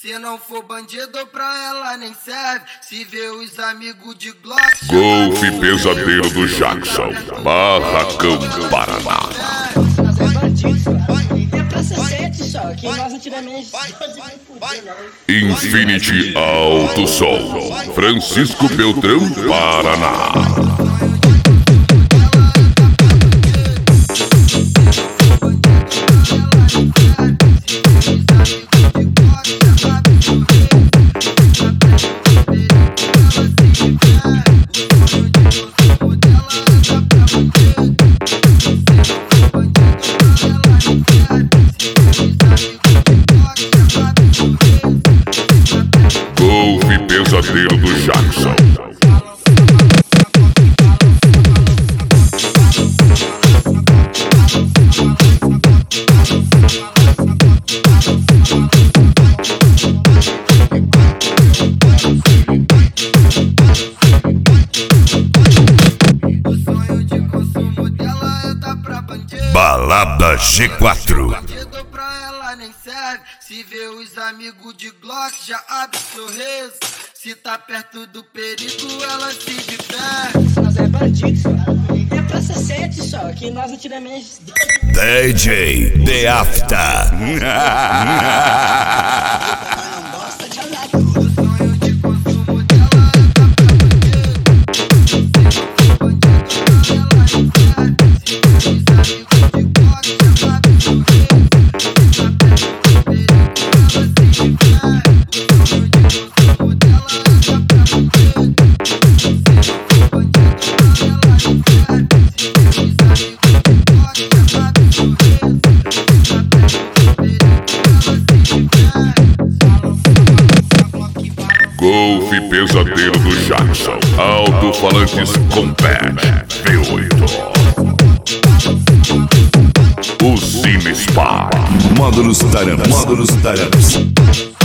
Se não for bandido pra ela nem serve. Se vê os amigos de Glock. Golf Pesadelo do Jackson, Barracão, Paraná. Nós é bandido, é Praça 7 só, que nós antigamente Infinity Alto Som, Francisco Beltrão, Paraná. Golf Pesadelo do Jackson. Balada G4. Se vê os amigos de Glock, já abre sorriso. Se tá perto do perigo, ela se diverte. Nós é bandido, é Praça 7 só, que nós antigamente DJ The After. gosta de andar. Golf Pesadelo do Jackson, alto-falantes Compact V8. O Cine Spa, módulos taranas.